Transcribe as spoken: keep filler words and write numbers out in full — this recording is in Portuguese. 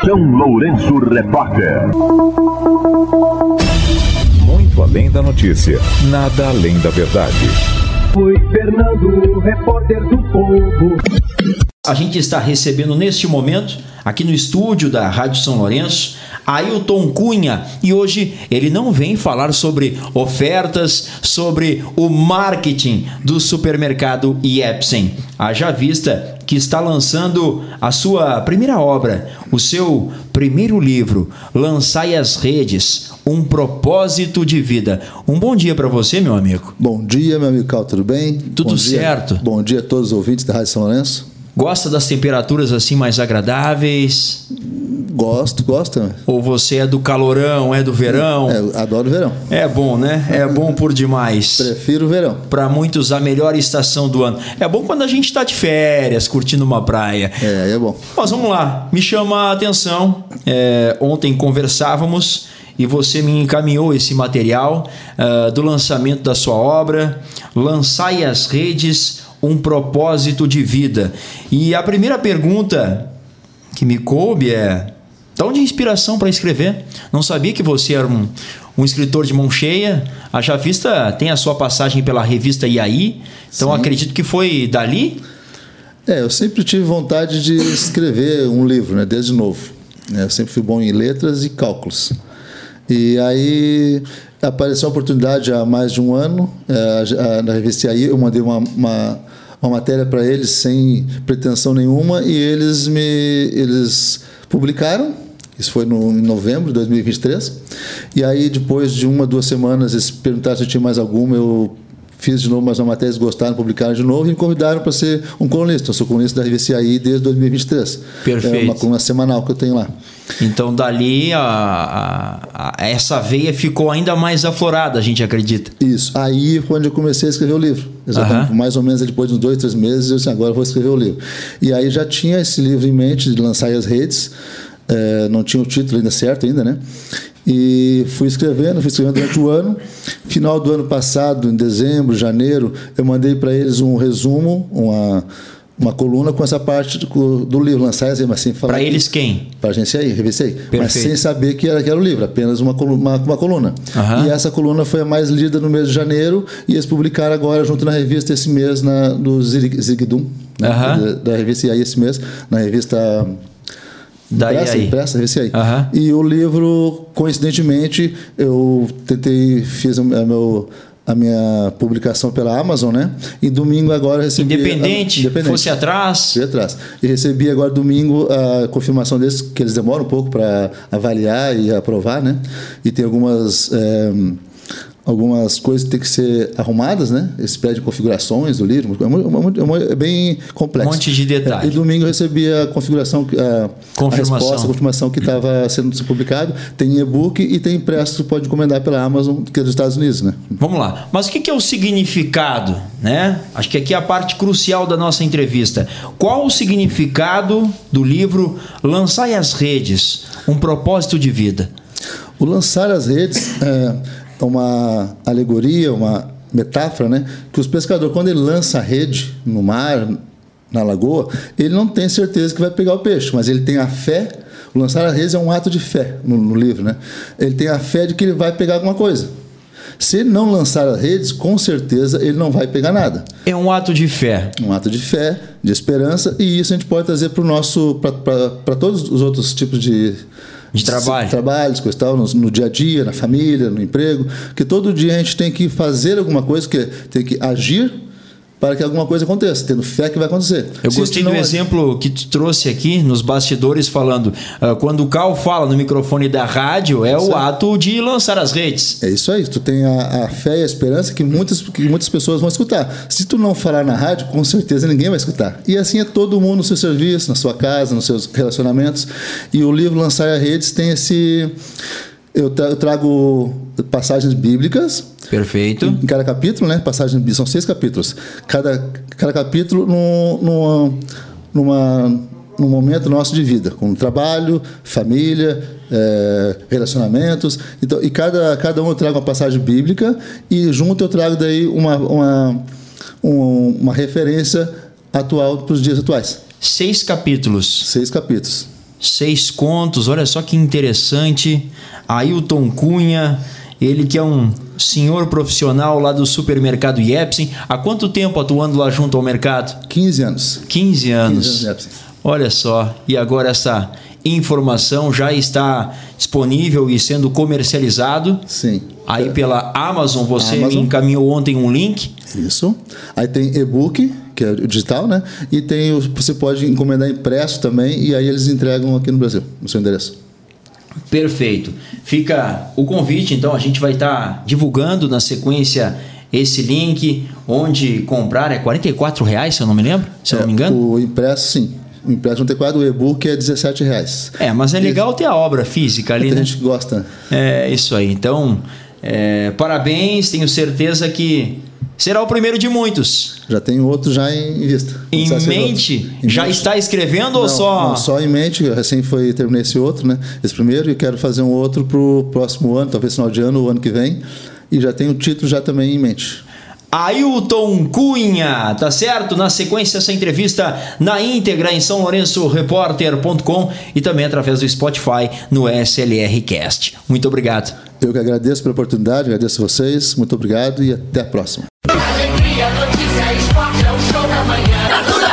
São Lourenço Repórter. Muito além da notícia, nada além da verdade. Foi Fernando, repórter do Povo. A gente está recebendo neste momento, aqui no estúdio da Rádio São Lourenço, Ailton Cunha, e hoje ele não vem falar sobre ofertas, sobre o marketing do supermercado Iepsen. Haja vista que está lançando a sua primeira obra, o seu primeiro livro, Lançai as Redes, um propósito de vida. Um bom dia para você, meu amigo. Bom dia, meu amigo Cal, tudo bem? Tudo bom certo. Dia. Bom dia a todos os ouvintes da Rádio São Lourenço. Gosta das temperaturas assim mais agradáveis? Gosto, gosto. Ou você é do calorão, é do verão? É, eu adoro o verão. É bom, né? É bom por demais. Prefiro o verão. Para muitos, a melhor estação do ano. É bom quando a gente está de férias, curtindo uma praia. É, é bom. Mas vamos lá. Me chama a atenção. É, ontem conversávamos e você me encaminhou esse material uh, do lançamento da sua obra, Lançai as Redes, um propósito de vida. E a primeira pergunta que me coube é: de onde a inspiração para escrever? Não sabia que você era um, um escritor de mão cheia. A Haja Vista tem a sua passagem pela revista I A I, então Sim. acredito que foi dali? É, eu sempre tive vontade de escrever um livro, né, desde novo. Eu sempre fui bom em letras e cálculos. E aí apareceu a oportunidade há mais de um ano, é, na revista I A I, eu mandei uma, uma, uma matéria para eles sem pretensão nenhuma e eles me eles publicaram. Isso foi no, em novembro de dois mil e vinte e três. E aí, depois de uma, duas semanas, eles perguntaram se eu tinha mais alguma, eu fiz de novo mais uma matéria, eles gostaram, publicaram de novo e me convidaram para ser um colunista. Eu sou colunista da revista I A I desde dois mil e vinte e três. Perfeito. É uma coluna semanal que eu tenho lá. Então, dali, a, a, a, essa veia ficou ainda mais aflorada, a gente acredita. Isso. Aí foi onde eu comecei a escrever o livro. Exatamente. Uhum. Mais ou menos depois de uns dois, três meses, eu disse, agora eu vou escrever o livro. E aí já tinha esse livro em mente, de Lançar as Redes. É, não tinha o título ainda certo ainda, né? E fui escrevendo, fui escrevendo durante o ano. Final do ano passado, em dezembro, janeiro, eu mandei para eles um resumo, uma, uma coluna com essa parte do, do livro, Lançar as Redes. Assim, para eles quem? Para a agência I A I, revista I A I. Perfeito. Mas sem saber que era, que era o livro, apenas uma, uma, uma coluna. Uhum. E essa coluna foi a mais lida no mês de janeiro e eles publicaram agora junto na revista esse mês, na, do Zigdum, né? Uhum. da, da revista I A I esse mês, na revista... Da impressa, I A I. impressa, esse aí. Uhum. E o livro, coincidentemente, eu tentei, fiz a, meu, a minha publicação pela Amazon, né? E domingo agora recebi... Independente, a, independente. Fosse atrás. Fui atrás. E recebi agora domingo a confirmação deles, que eles demoram um pouco para avaliar e aprovar, né? E tem algumas... É, algumas coisas que têm que ser arrumadas, né? Eles pedem configurações do livro, é, é, é bem complexo. Um monte de detalhes. E domingo eu recebi a configuração, a, confirmação. a resposta, a confirmação que estava sendo publicado. Tem e-book e tem impresso, pode encomendar pela Amazon, que é dos Estados Unidos, né? Vamos lá. Mas o que é o significado, né? Acho que aqui é a parte crucial da nossa entrevista. Qual o significado do livro Lançai as Redes, um propósito de vida? O Lançar as Redes é uma alegoria, uma metáfora, né? Que os pescadores, quando ele lança a rede no mar, na lagoa, ele não tem certeza que vai pegar o peixe, mas ele tem a fé. O lançar a rede é um ato de fé no, no livro, né? Ele tem a fé de que ele vai pegar alguma coisa. Se ele não lançar as redes, com certeza ele não vai pegar nada. É um ato de fé. Um ato de fé, de esperança, e isso a gente pode trazer para o nosso, para todos os outros tipos de De trabalho. Trabalhos, coisa tal, no, no dia a dia, na família, no emprego. Que todo dia a gente tem que fazer alguma coisa, que tem que agir para que alguma coisa aconteça, tendo fé que vai acontecer. Eu Se gostei do não... exemplo que tu trouxe aqui nos bastidores, falando uh, quando o Cal fala no microfone da rádio, é isso o aí. Ato de lançar as redes. É isso aí, tu tem a, a fé e a esperança que muitas, que muitas pessoas vão escutar. Se tu não falar na rádio, com certeza ninguém vai escutar. E assim é todo mundo no seu serviço, na sua casa, nos seus relacionamentos. E o livro Lançar as Redes tem esse... Eu trago passagens bíblicas. Perfeito. Em cada capítulo, né? Passagens bíblicas, são seis capítulos. Cada, cada capítulo num, numa, numa, num momento nosso de vida, com trabalho, família, é, relacionamentos. Então, e cada, cada um eu trago uma passagem bíblica e junto eu trago daí uma, uma, uma referência atual para os dias atuais. Seis capítulos. Seis capítulos. Seis contos, olha só que interessante. Ailton Cunha, ele que é um senhor profissional lá do supermercado Jepsen. Há quanto tempo atuando lá junto ao mercado? quinze anos. quinze anos. quinze anos Jepsen. Olha só, e agora essa informação já está disponível e sendo comercializado. Sim. Aí pela Amazon, você Amazon. me encaminhou ontem um link. Isso. Aí tem e-book, que é o digital, né? E tem o, você pode encomendar impresso também, e aí eles entregam aqui no Brasil, no seu endereço. Perfeito. Fica o convite, então a gente vai estar divulgando na sequência esse link, onde comprar é quarenta e quatro reais, se eu não me lembro, se eu É, não me engano. O impresso, sim. O impresso não tem quadro, o e-book é dezessete reais. É, mas é legal ter a obra física ali, Tem né? gente que gosta. É isso aí. Então, é, parabéns, tenho certeza que será o primeiro de muitos. Já tem outro já em vista. Em Começar a ser mente? outro. Em Já mente. está escrevendo ou Não, só... não, só em mente. Eu recém foi, terminei esse outro, né? Esse primeiro, e quero fazer um outro para o próximo ano, talvez final de ano, o ano que vem. E já tenho o título já também em mente. Ailton Cunha, tá certo? Na sequência, essa entrevista na íntegra em são lourenço repórter ponto com e também através do Spotify no S L R Cast. Muito obrigado. Eu que agradeço pela oportunidade, agradeço a vocês. Muito obrigado e até a próxima. Alegria, notícia, esporte, é o show da manhã.